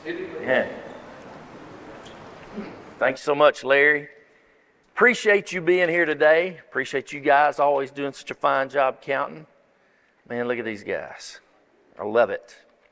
Yeah. Thanks so much, Larry. Appreciate you being here today. Appreciate you guys always doing such a fine job counting. Man, look at these guys. I love it.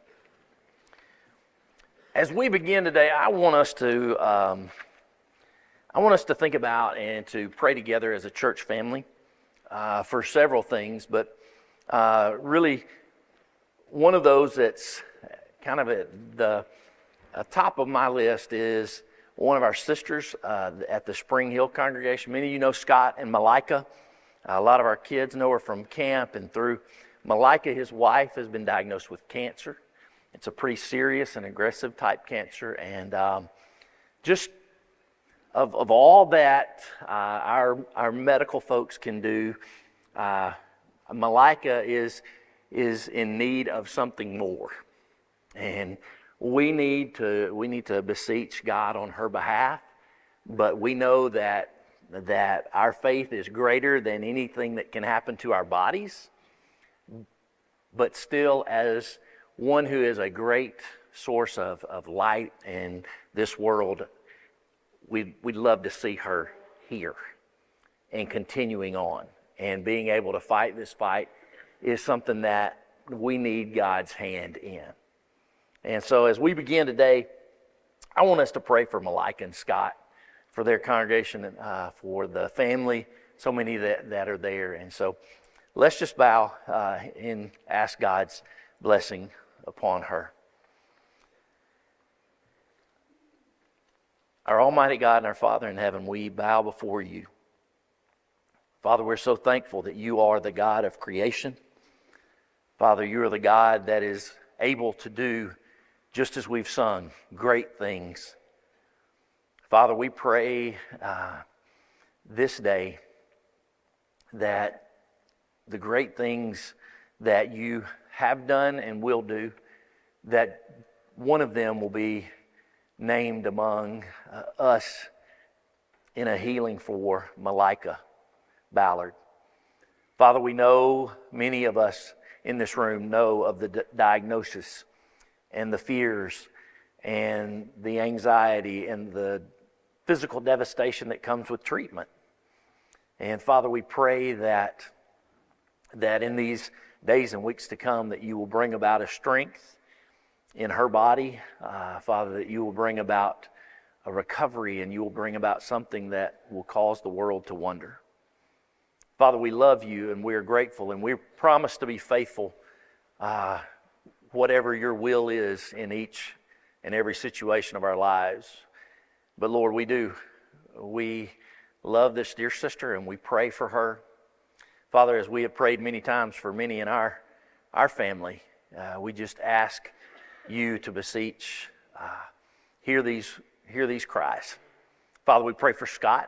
As we begin today, I want us to think about and to pray together as a church family for several things, but really one of those that's kind of at the top of my list is one of our sisters at the Spring Hill congregation. Many of you know Scott and Malika. A lot of our kids know her from camp and through. Malika, his wife, has been diagnosed with cancer. It's a pretty serious and aggressive type cancer, and just of all that our medical folks can do, Malika is in need of something more, and we need to beseech God on her behalf. But we know that our faith is greater than anything that can happen to our bodies. But still, as one who is a great source of light in this world, we'd love to see her here and continuing on. And being able to fight this fight is something that we need God's hand in. And so as we begin today, I want us to pray for Malika and Scott, for their congregation, for the family, so many that are there. And so let's just bow and ask God's blessing upon her. Our Almighty God and our Father in heaven, we bow before you. Father, we're so thankful that you are the God of creation. Father, you are the God that is able to do, just as we've sung, great things. Father, we pray this day that the great things that you have done and will do, that one of them will be named among us in a healing for Malika Ballard. Father, we know, many of us in this room know of the diagnosis and the fears and the anxiety and the physical devastation that comes with treatment. And Father, we pray that in these days and weeks to come, that you will bring about a strength in her body. Father, that you will bring about a recovery, and you will bring about something that will cause the world to wonder. Father, we love you and we are grateful, and we promise to be faithful whatever your will is in each and every situation of our lives. But Lord, we love this dear sister, and we pray for her. Father, as we have prayed many times for many in our family, we just ask you to beseech, hear these cries. Father, we pray for Scott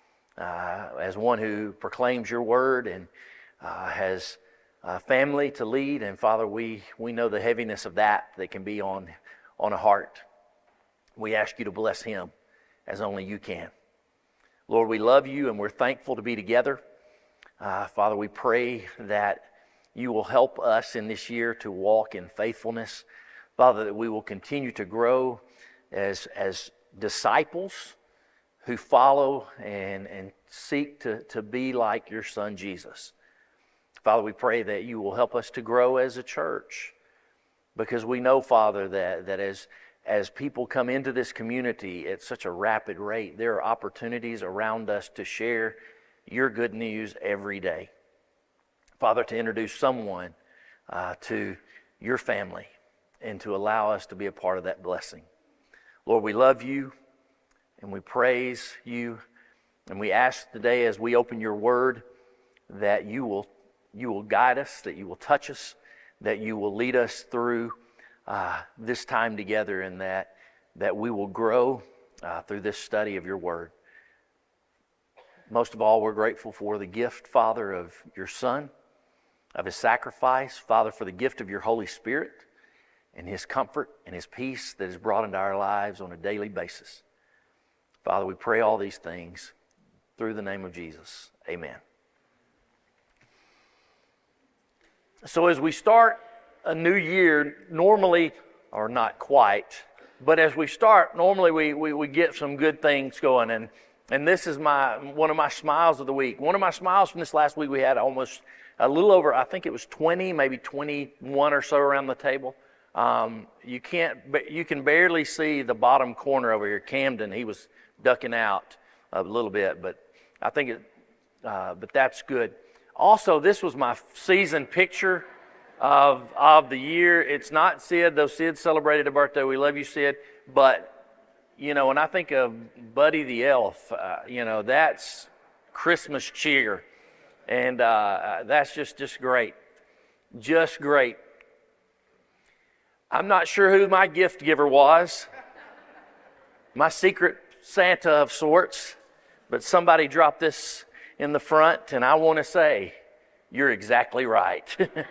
as one who proclaims your word and has a family to lead. And Father, we know the heaviness of that can be on a heart. We ask you to bless him as only you can. Lord, we love you and we're thankful to be together. Father, we pray that you will help us in this year to walk in faithfulness. Father, that we will continue to grow as disciples who follow and seek to be like your Son Jesus. Father, we pray that you will help us to grow as a church, because we know, Father, that as people come into this community at such a rapid rate, there are opportunities around us to share your good news every day. Father, to introduce someone to your family and to allow us to be a part of that blessing. Lord, we love you and we praise you, and we ask today as we open your word that you will guide us, that you will touch us, that you will lead us through this time together, and that we will grow through this study of your word. Most of all, we're grateful for the gift, Father, of your Son, of his sacrifice, Father, for the gift of your Holy Spirit and his comfort and his peace that is brought into our lives on a daily basis. Father, we pray all these things through the name of Jesus. Amen. So as we start a new year, normally, or not quite, But as we start, normally we get some good things going. And this is one of my smiles of the week. One of my smiles from this last week, we had almost a little over, I think it was 20, maybe 21 or so around the table. You can barely see the bottom corner over here. Camden, he was ducking out a little bit, but I think but that's good. Also, this was my season picture of the year. It's not Sid, though Sid celebrated a birthday. We love you, Sid. But, when I think of Buddy the Elf, that's Christmas cheer. And that's just great. Just great. I'm not sure who my gift giver was. My secret Santa of sorts. But somebody dropped this in the front, and I want to say, you're exactly right.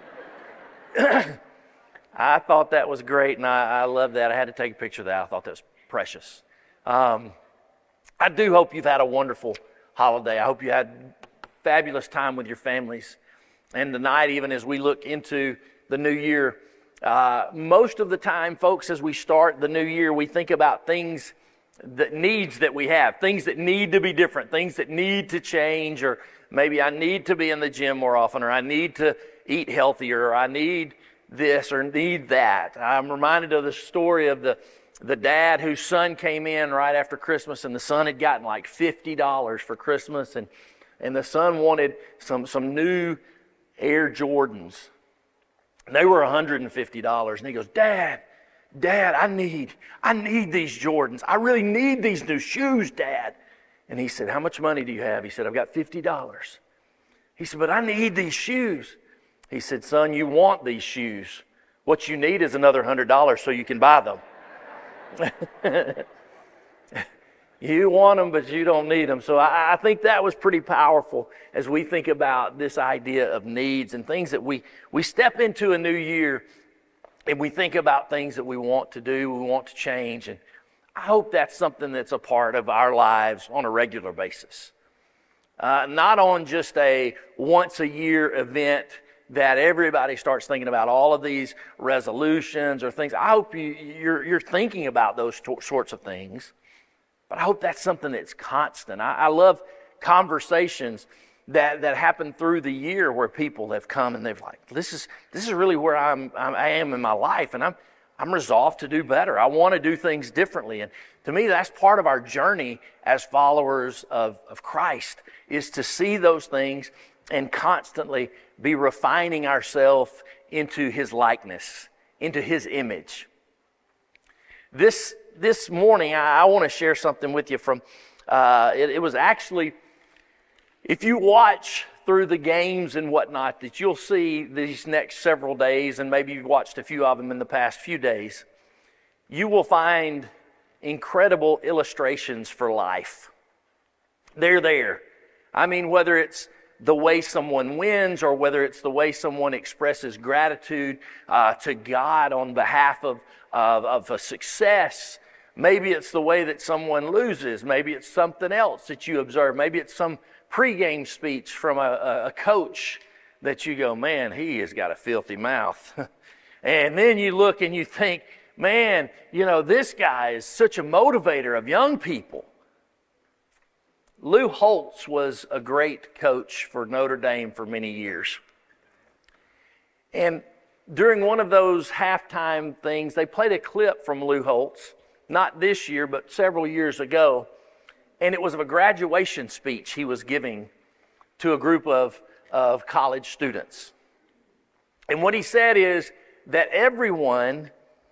I thought that was great, and I love that. I had to take a picture of that. I thought that was precious. I do hope you've had a wonderful holiday. I hope you had fabulous time with your families. And tonight, even as we look into the new year, most of the time, folks, as we start the new year, we think about things, needs that we have, things that need to be different, things that need to change, or maybe I need to be in the gym more often, or I need to eat healthier, or I need this or need that. I'm reminded of the story of the dad whose son came in right after Christmas, and the son had gotten like $50 for Christmas, and the son wanted some new Air Jordans. They were $150, and he goes, Dad, I need these Jordans. I really need these new shoes, Dad. And he said, how much money do you have? He said, I've got $50. He said, but I need these shoes. He said, son, you want these shoes. What you need is another $100 so you can buy them. You want them, but you don't need them. So I think that was pretty powerful as we think about this idea of needs and things that we step into a new year and we think about things that we want to do, we want to change. And I hope that's something that's a part of our lives on a regular basis. Not on just a once a year event that everybody starts thinking about all of these resolutions or things. I hope you're thinking about those sorts of things, but I hope that's something that's constant. I love conversations that happen through the year where people have come and they've like, this is really where I am in my life, and I'm resolved to do better. I want to do things differently. And to me, that's part of our journey as followers of Christ, is to see those things and constantly be refining ourselves into His likeness, into His image. This morning, I want to share something with you from, it was actually, if you watch through the games and whatnot, that you'll see these next several days, and maybe you've watched a few of them in the past few days, you will find incredible illustrations for life. They're there. I mean, whether it's the way someone wins or whether it's the way someone expresses gratitude to God on behalf of a success. Maybe it's the way that someone loses. Maybe it's something else that you observe. Maybe it's some pregame speech from a coach that you go, man, he has got a filthy mouth. And then you look and you think, man, this guy is such a motivator of young people. Lou Holtz was a great coach for Notre Dame for many years. And during one of those halftime things, they played a clip from Lou Holtz, not this year, but several years ago. And it was of a graduation speech he was giving to a group of college students. And what he said is that everyone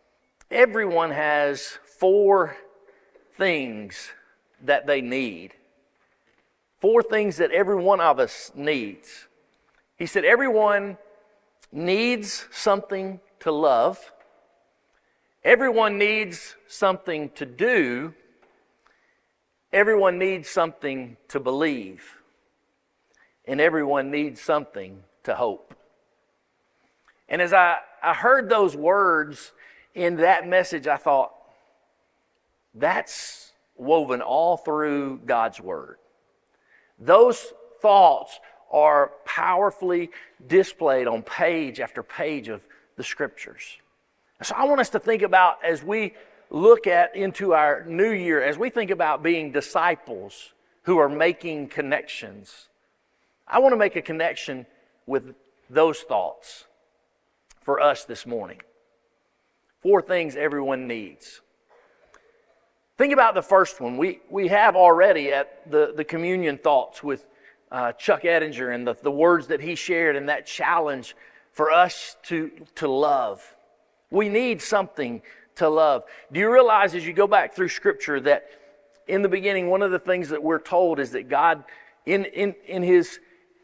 has 4 things that they need. 4 things that every one of us needs. He said everyone needs something to love. Everyone needs something to do. Everyone needs something to believe. And everyone needs something to hope. And as I heard those words in that message, I thought, that's woven all through God's Word. Those thoughts are powerfully displayed on page after page of the Scriptures. So I want us to think about, as we look into our new year, as we think about being disciples who are making connections, I want to make a connection with those thoughts for us this morning. 4 things everyone needs. Think about the first one. We have already at the communion thoughts with Chuck Ettinger and the words that he shared and that challenge for us to love. We need something to love. Do you realize as you go back through Scripture that in the beginning, one of the things that we're told is that God in His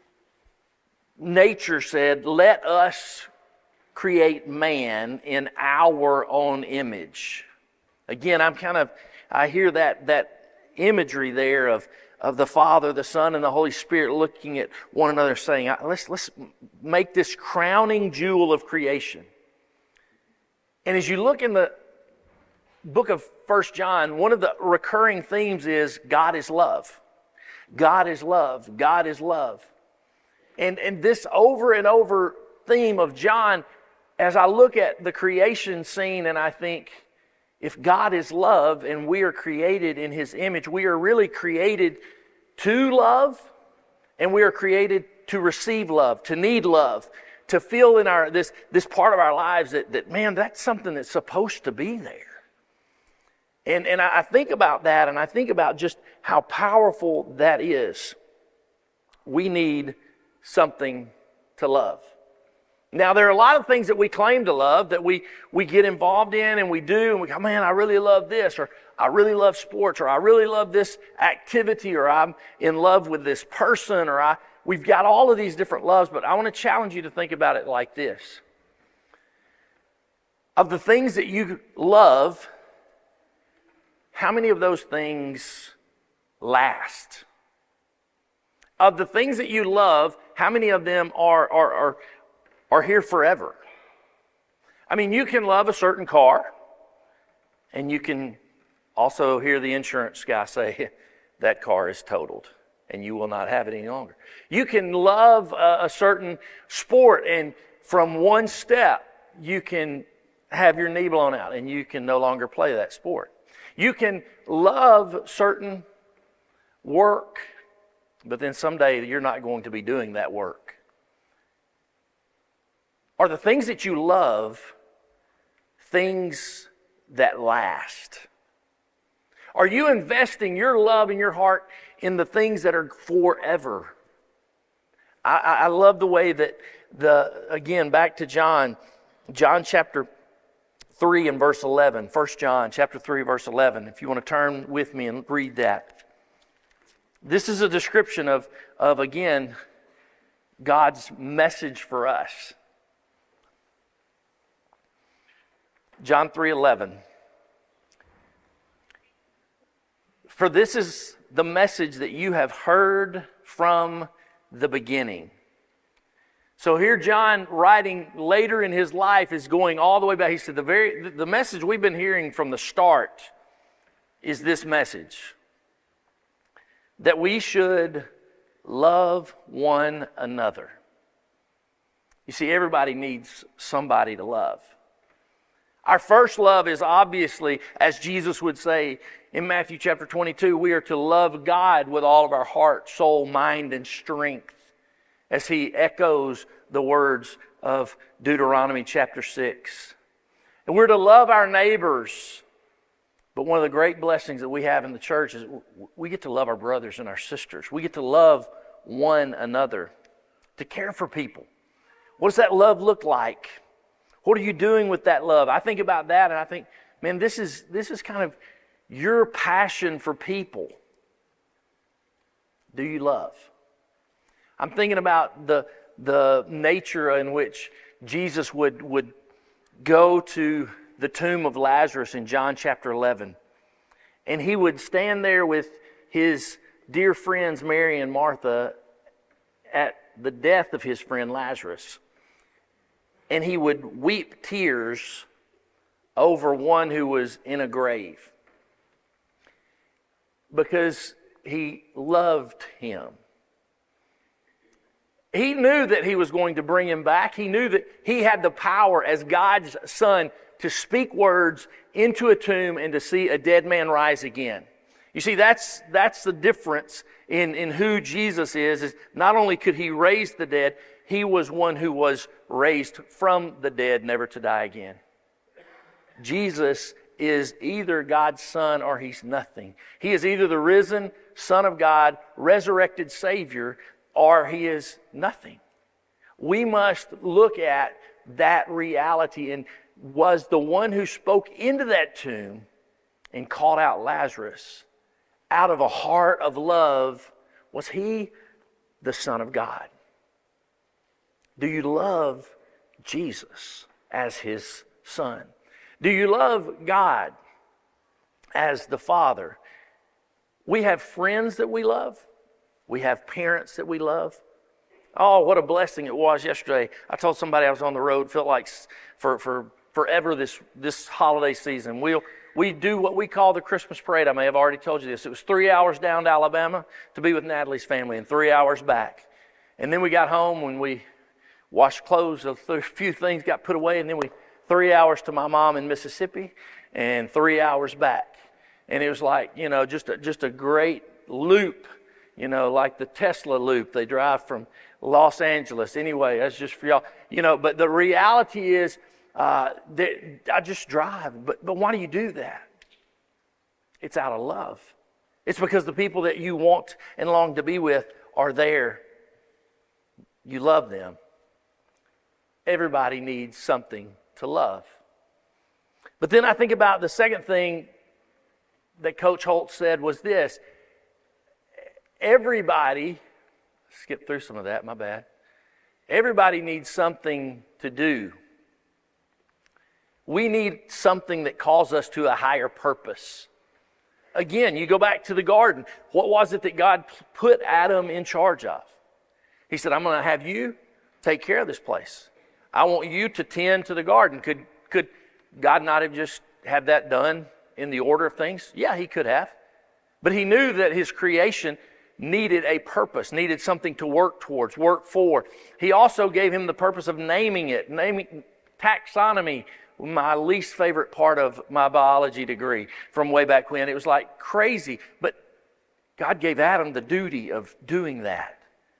nature said, let us create man in our own image. Again, I hear that imagery there of the Father, the Son, and the Holy Spirit looking at one another saying, let's make this crowning jewel of creation. And as you look in the book of 1 John, one of the recurring themes is God is love. God is love. God is love. And this over and over theme of John, as I look at the creation scene and I think, if God is love and we are created in His image, we are really created to love, and we are created to receive love, to need love, to feel in this part of our lives that man, that's something that's supposed to be there. And I think about that, and I think about just how powerful that is. We need something to love. Now, there are a lot of things that we claim to love that we get involved in and we do, and we go, man, I really love this, or I really love sports, or I really love this activity, or I'm in love with this person, we've got all of these different loves, but I want to challenge you to think about it like this. Of the things that you love, how many of those things last? Of the things that you love, how many of them are here forever? I mean, you can love a certain car, and you can also hear the insurance guy say, that car is totaled, and you will not have it any longer. You can love a certain sport, and from one step, you can have your knee blown out, and you can no longer play that sport. You can love certain work, but then someday you're not going to be doing that work. Are the things that you love things that last? Are you investing your love and your heart in the things that are forever? I love the way that again, back to John chapter 3 and verse 11. 1 John chapter 3 verse 11. If you want to turn with me and read that. This is a description of again, God's message for us. John 3:11. For this is the message that you have heard from the beginning. So here John, writing later in his life, is going all the way back. He said the message we've been hearing from the start is this message. That we should love one another. You see, everybody needs somebody to love. Our first love is obviously, as Jesus would say in Matthew chapter 22, we are to love God with all of our heart, soul, mind, and strength, as He echoes the words of Deuteronomy chapter 6. And we're to love our neighbors. But one of the great blessings that we have in the church is we get to love our brothers and our sisters. We get to love one another, to care for people. What does that love look like? What are you doing with that love? I think about that and I think, man, this is kind of your passion for people. Do you love? I'm thinking about the nature in which Jesus would go to the tomb of Lazarus in John chapter 11. And He would stand there with His dear friends Mary and Martha at the death of His friend Lazarus. And He would weep tears over one who was in a grave, because He loved him. He knew that He was going to bring him back. He knew that He had the power as God's Son to speak words into a tomb and to see a dead man rise again. You see, that's the difference in who Jesus is not only could he raise the dead, he was one who was raised from the dead, never to die again. Jesus is either God's Son or he's nothing. He is either the risen Son of God, resurrected Savior, or he is nothing. We must look at that reality, and was the one who spoke into that tomb and called out Lazarus out of a heart of love, was he the Son of God? Do you love Jesus as his Son? Do you love God as the Father? We have friends that we love. We have parents that we love. Oh, what a blessing it was yesterday. I told somebody I was on the road, felt like for forever this holiday season. We do what we call the Christmas parade. I may have already told you this. It was 3 hours down to Alabama to be with Natalie's family and 3 hours back. And then we got home when we washed clothes, a few things got put away, and then 3 hours to my mom in Mississippi and 3 hours back. And it was like, just a great loop, like the Tesla loop. They drive from Los Angeles. Anyway, that's just for y'all. But the reality is, I just drive. But why do you do that? It's out of love. It's because the people that you want and long to be with are there. You love them. Everybody needs something to love. But then I think about the second thing that Coach Holt said was this. Everybody, skip through some of that, my bad. Everybody needs something to do. We need something that calls us to a higher purpose. Again, you go back to the garden. What was it that God put Adam in charge of? He said, I'm going to have you take care of this place. I want you to tend to the garden. Could God not have just had that done in the order of things? Yeah, he could have. But he knew that his creation needed a purpose, needed something to work towards, work for. He also gave him the purpose of naming it, taxonomy, my least favorite part of my biology degree from way back when. It was like crazy, but God gave Adam the duty of doing that.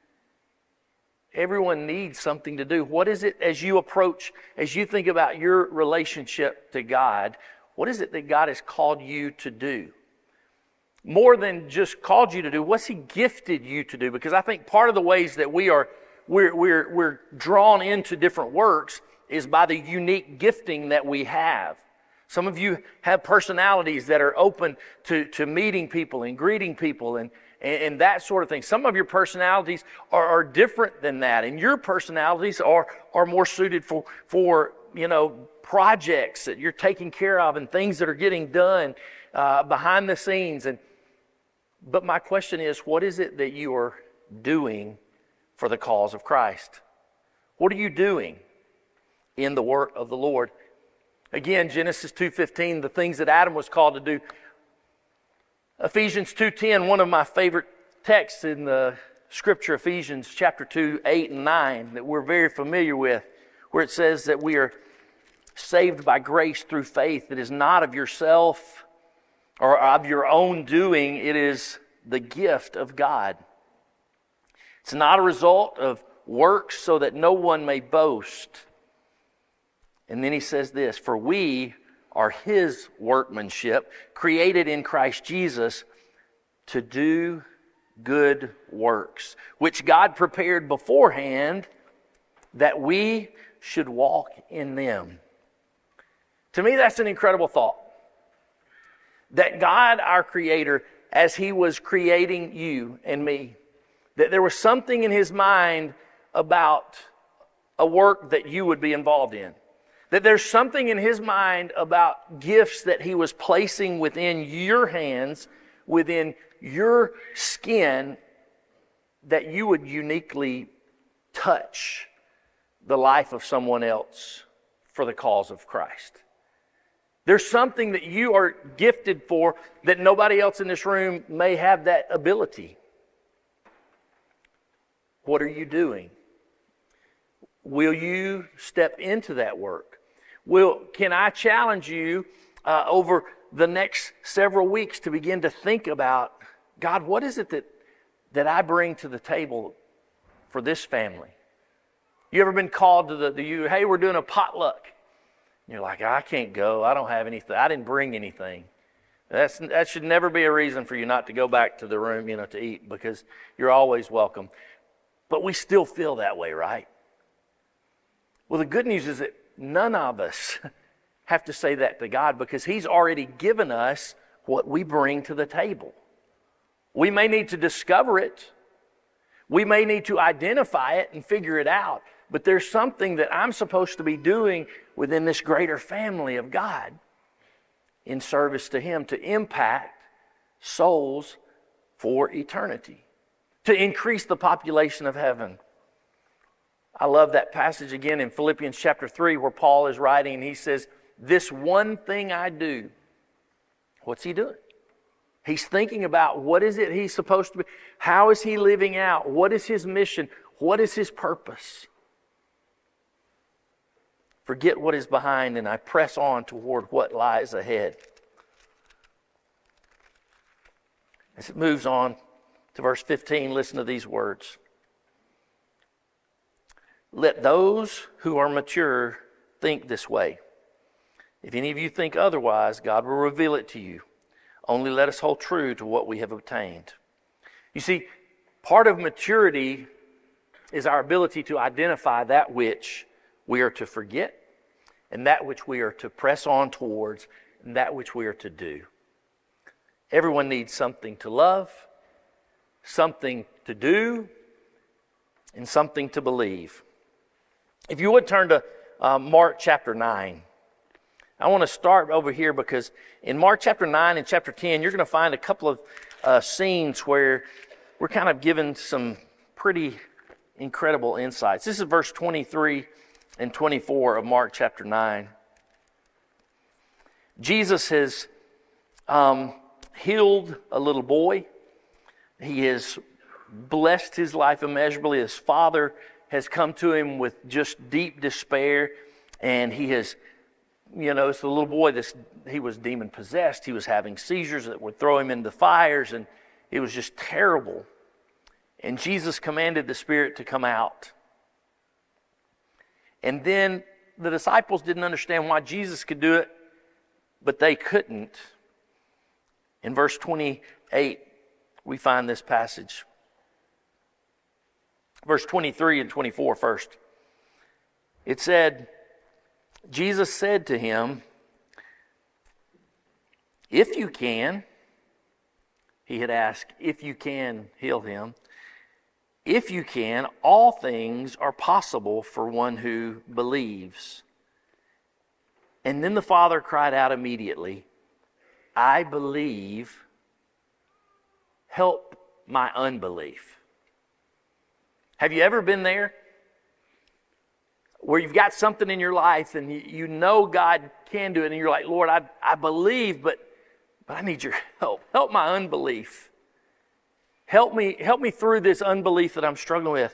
Everyone needs something to do. What is it as you think about your relationship to God, what is it that God has called you to do? More than just called you to do, what's he gifted you to do? Because I think part of the ways that we're drawn into different works is by the unique gifting that we have. Some of you have personalities that are open to meeting people and greeting people and that sort of thing. Some of your personalities are different than that, and your personalities are more suited for projects that you're taking care of and things that are getting done behind the scenes. But my question is, what is it that you are doing for the cause of Christ? What are you doing in the work of the Lord? Again, Genesis 2:15, the things that Adam was called to do. Ephesians 2:10, one of my favorite texts in the Scripture, Ephesians chapter 2, 8 and 9, that we're very familiar with, where it says that we are saved by grace through faith. It is not of yourself or of your own doing. It is the gift of God. It's not a result of works so that no one may boast. And then he says this, for we are his workmanship, created in Christ Jesus to do good works, which God prepared beforehand that we should walk in them. To me, that's an incredible thought. That God, our Creator, as he was creating you and me, that there was something in his mind about a work that you would be involved in. That there's something in his mind about gifts that he was placing within your hands, within your skin, that you would uniquely touch the life of someone else for the cause of Christ. There's something that you are gifted for that nobody else in this room may have that ability. What are you doing? Will you step into that work? Can I challenge you over the next several weeks to begin to think about, God, what is it that I bring to the table for this family? You ever been called to hey, we're doing a potluck. And you're like, I can't go. I don't have anything. I didn't bring anything. That should never be a reason for you not to go back to the room, to eat, because you're always welcome. But we still feel that way, right? Well, the good news is that none of us have to say that to God, because He's already given us what we bring to the table. We may need to discover it. We may need to identify it and figure it out. But there's something that I'm supposed to be doing within this greater family of God in service to Him to impact souls for eternity, to increase the population of heaven. I love that passage again in Philippians chapter 3 where Paul is writing and he says, this one thing I do. What's he doing? He's thinking about what is it he's supposed to be. How is he living out? What is his mission? What is his purpose? Forget what is behind and I press on toward what lies ahead. As it moves on to verse 15, listen to these words. Let those who are mature think this way. If any of you think otherwise, God will reveal it to you. Only let us hold true to what we have obtained. You see, part of maturity is our ability to identify that which we are to forget and that which we are to press on towards and that which we are to do. Everyone needs something to love, something to do, and something to believe. If you would turn to Mark chapter 9. I want to start over here because in Mark chapter 9 and chapter 10, you're going to find a couple of scenes where we're kind of given some pretty incredible insights. This is verse 23 and 24 of Mark chapter 9. Jesus has healed a little boy. He has blessed his life immeasurably. His father has come to him with just deep despair, and he has, it's the little boy, he was demon possessed. He was having seizures that would throw him into fires, and it was just terrible. And Jesus commanded the spirit to come out. And then the disciples didn't understand why Jesus could do it, but they couldn't. In verse 28, we find this passage. Verse 23 and 24 first. It said, Jesus said to him, if you can, he had asked, if you can heal him. If you can, all things are possible for one who believes. And then the father cried out immediately, I believe, help my unbelief. Have you ever been there where you've got something in your life and you know God can do it and you're like, Lord, I believe, but I need your help. Help my unbelief. Help me through this unbelief that I'm struggling with.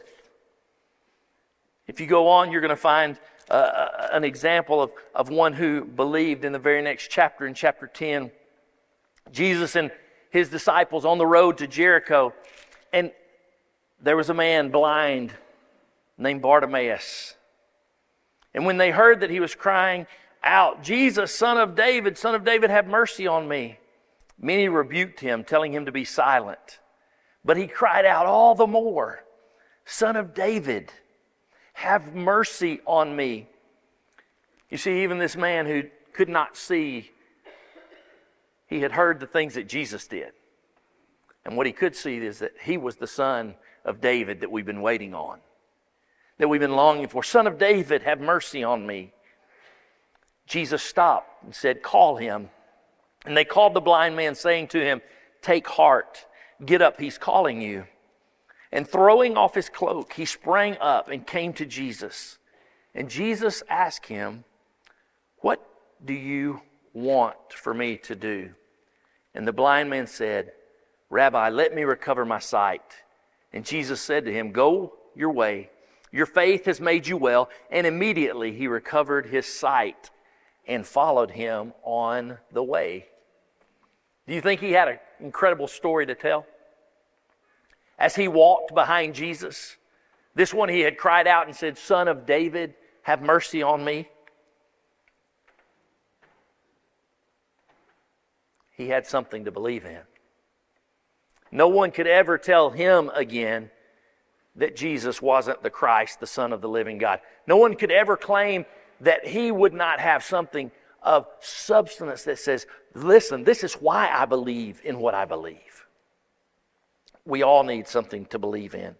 If you go on, you're going to find an example of one who believed in the very next chapter, in chapter 10. Jesus and his disciples on the road to Jericho, and there was a man blind named Bartimaeus. And when they heard that he was crying out, Jesus, Son of David, have mercy on me, many rebuked him, telling him to be silent. But he cried out all the more, Son of David, have mercy on me. You see, even this man who could not see, he had heard the things that Jesus did. And what he could see is that he was the Son of David that we've been waiting on, that we've been longing for. Son of David, have mercy on me. Jesus stopped and said, call him. And they called the blind man, saying to him, take heart, get up, he's calling you. And throwing off his cloak, he sprang up and came to Jesus. And Jesus asked him, what do you want for me to do? And the blind man said, Rabbi, let me recover my sight. And Jesus said to him, go your way. Your faith has made you well. And immediately he recovered his sight and followed him on the way. Do you think he had an incredible story to tell? As he walked behind Jesus, this one he had cried out and said, "Son of David, have mercy on me." He had something to believe in. No one could ever tell him again that Jesus wasn't the Christ, the Son of the living God. No one could ever claim that he would not have something of substance that says, listen, this is why I believe in what I believe. We all need something to believe in.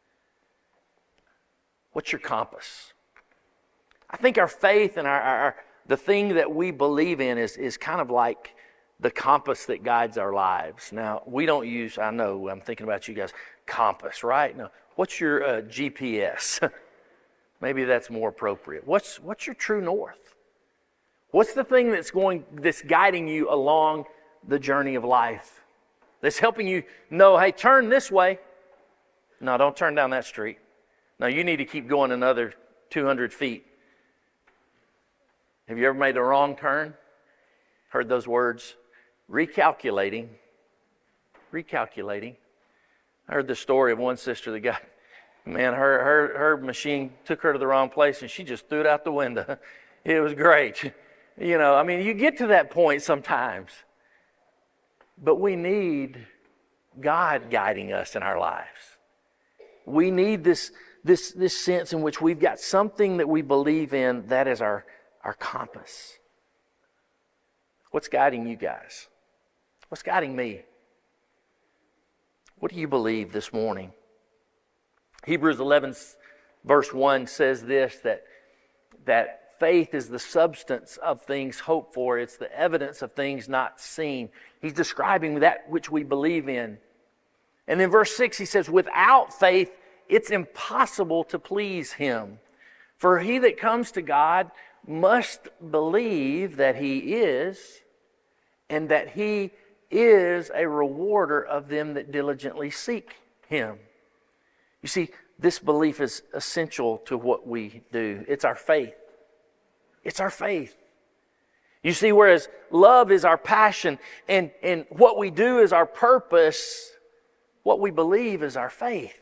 What's your compass? I think our faith and the thing that we believe in is kind of like the compass that guides our lives. Now, we don't use, I know, I'm thinking about you guys, compass, right? No. What's your GPS? Maybe that's more appropriate. What's your true north? What's the thing that's guiding you along the journey of life? That's helping you know, hey, turn this way. No, don't turn down that street. No, you need to keep going another 200 feet. Have you ever made a wrong turn? Heard those words? Recalculating. I heard the story of one sister that got, man, her machine took her to the wrong place and she just threw it out the window. It was great. You know, I mean, you get to that point sometimes. But we need God guiding us in our lives. We need this sense in which we've got something that we believe in that is our compass. What's guiding you guys? What's guiding me? What do you believe this morning? Hebrews 11 verse 1 says this, that faith is the substance of things hoped for. It's the evidence of things not seen. He's describing that which we believe in. And then verse 6 he says, without faith it's impossible to please Him. For he that comes to God must believe that He is, and that He is a rewarder of them that diligently seek Him. You see, this belief is essential to what we do. It's our faith. It's our faith. You see, whereas love is our passion and what we do is our purpose, what we believe is our faith.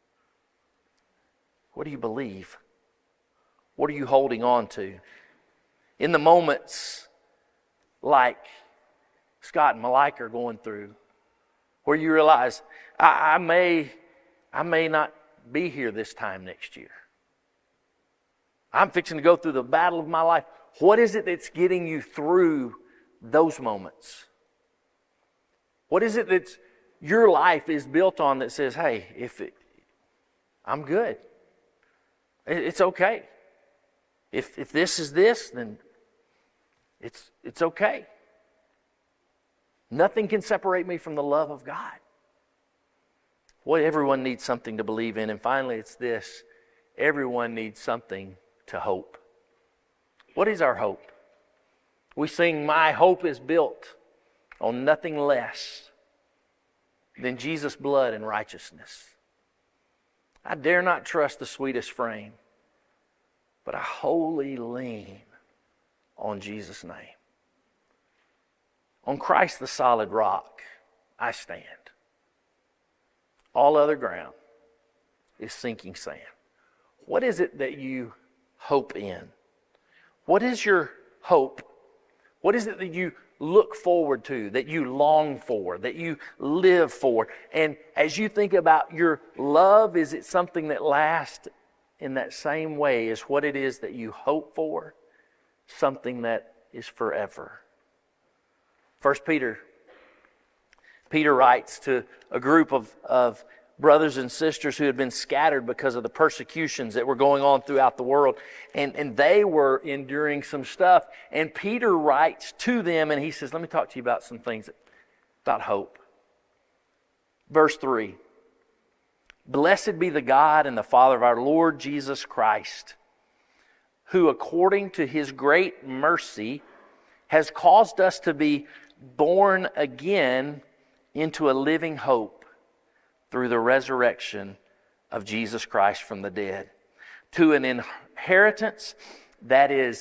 What do you believe? What are you holding on to? In the moments like Scott and Malika are going through, where you realize, I may not be here this time next year. I'm fixing to go through the battle of my life. What is it that's getting you through those moments? What is it that your life is built on that says, hey, I'm good. It's okay. If this is this, then it's okay. Nothing can separate me from the love of God. Well, everyone needs something to believe in. And finally, it's this. Everyone needs something to hope. What is our hope? We sing, my hope is built on nothing less than Jesus' blood and righteousness. I dare not trust the sweetest frame, but I wholly lean on Jesus' name. On Christ the solid rock, I stand. All other ground is sinking sand. What is it that you hope in? What is your hope? What is it that you look forward to, that you long for, that you live for? And as you think about your love, is it something that lasts in that same way as what it is that you hope for? Something that is forever. 1 Peter writes to a group of brothers and sisters who had been scattered because of the persecutions that were going on throughout the world. And they were enduring some stuff. And Peter writes to them and he says, let me talk to you about some things about hope. Verse 3. Blessed be the God and the Father of our Lord Jesus Christ, who according to His great mercy has caused us to be born again into a living hope through the resurrection of Jesus Christ from the dead, to an inheritance that is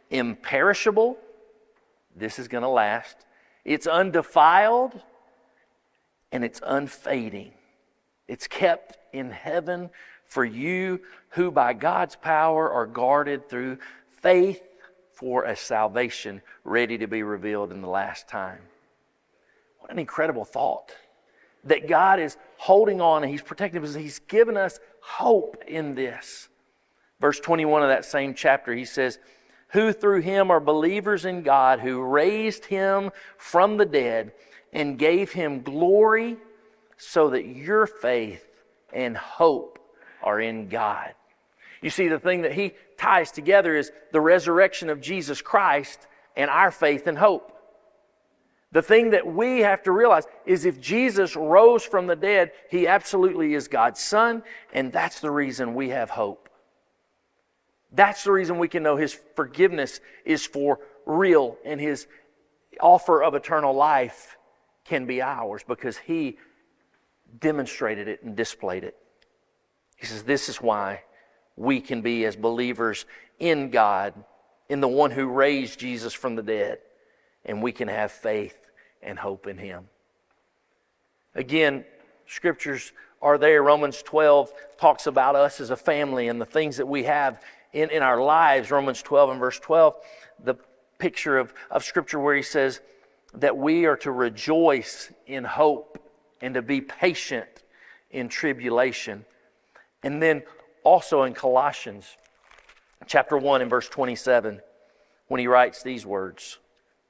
imperishable. This is going to last. It's undefiled, and it's unfading. It's kept in heaven for you who by God's power are guarded through faith for a salvation ready to be revealed in the last time. What an incredible thought. That God is holding on and He's protecting us. He's given us hope in this. Verse 21 of that same chapter, He says, who through Him are believers in God, who raised Him from the dead and gave Him glory, so that your faith and hope are in God. You see, the thing that He ties together is the resurrection of Jesus Christ and our faith and hope. The thing that we have to realize is if Jesus rose from the dead, He absolutely is God's Son, and that's the reason we have hope. That's the reason we can know His forgiveness is for real and His offer of eternal life can be ours because He demonstrated it and displayed it. He says this is why we can be as believers in God, in the one who raised Jesus from the dead, and we can have faith and hope in Him. Again, scriptures are there. Romans 12 talks about us as a family and the things that we have in our lives. Romans 12 and verse 12, the picture of scripture where he says that we are to rejoice in hope and to be patient in tribulation. And then also in Colossians chapter 1 and verse 27, when he writes these words,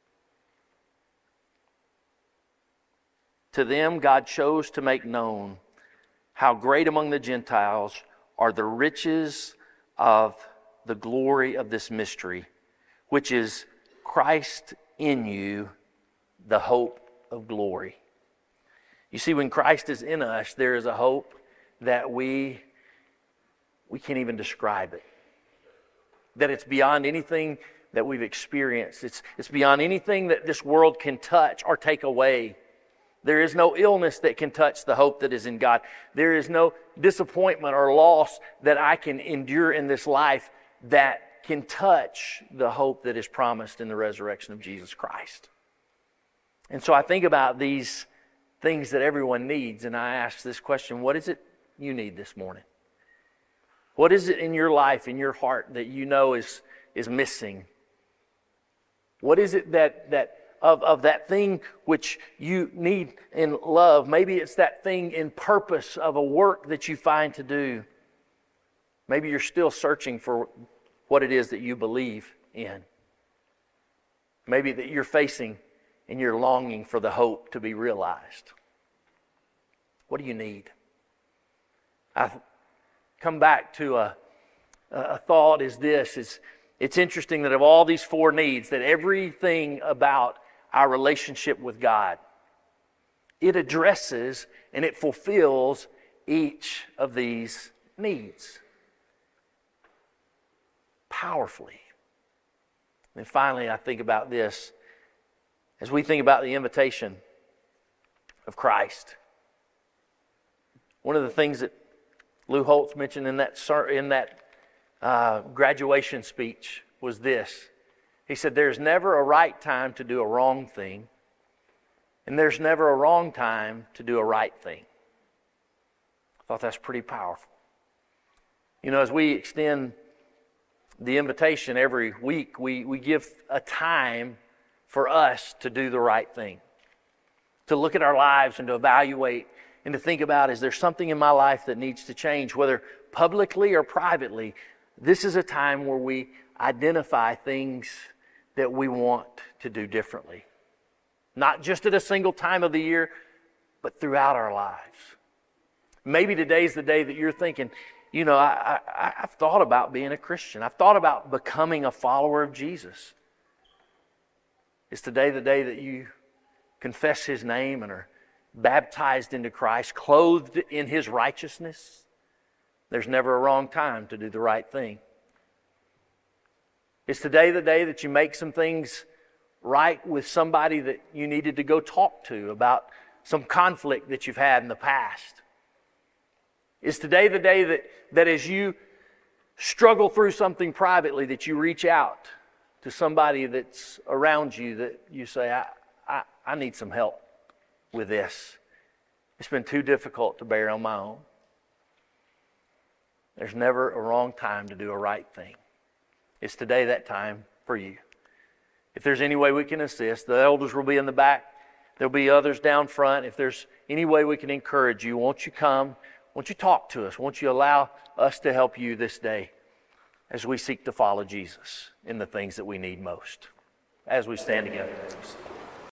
to them God chose to make known how great among the Gentiles are the riches of the glory of this mystery, which is Christ in you, the hope of glory. You see, when Christ is in us, there is a hope that we can't even describe it. That it's beyond anything that we've experienced. It's beyond anything that this world can touch or take away. There is no illness that can touch the hope that is in God. There is no disappointment or loss that I can endure in this life that can touch the hope that is promised in the resurrection of Jesus Christ. And so I think about these things that everyone needs, and I ask this question, what is it you need this morning? What is it in your life, in your heart, that you know is missing? What is it that of that thing which you need in love? Maybe it's that thing in purpose of a work that you find to do. Maybe you're still searching for what it is that you believe in. Maybe that you're facing and you're longing for the hope to be realized. What do you need? I come back to a thought is this. It's interesting that of all these four needs, that everything about our relationship with God, it addresses and it fulfills each of these needs powerfully. And finally, I think about this. As we think about the invitation of Christ, one of the things that Lou Holtz mentioned in that graduation speech was this. He said, there's never a right time to do a wrong thing, and there's never a wrong time to do a right thing. I thought that's pretty powerful. You know, as we extend the invitation every week, we give a time for us to do the right thing, to look at our lives and to evaluate and to think about, is there something in my life that needs to change, whether publicly or privately? This is a time where we identify things that we want to do differently. Not just at a single time of the year, but throughout our lives. Maybe today's the day that you're thinking, you know, I've thought about being a Christian. I've thought about becoming a follower of Jesus. Is today the day that you confess His name and are baptized into Christ, clothed in His righteousness? There's never a wrong time to do the right thing. Is today the day that you make some things right with somebody that you needed to go talk to about some conflict that you've had in the past? Is today the day that as you struggle through something privately, that you reach out to somebody that's around you that you say, I need some help with this. It's been too difficult to bear on my own. There's never a wrong time to do a right thing. It's today that time for you. If there's any way we can assist, the elders will be in the back. There'll be others down front. If there's any way we can encourage you, won't you come? Won't you talk to us? Won't you allow us to help you this day as we seek to follow Jesus in the things that we need most? As we stand together.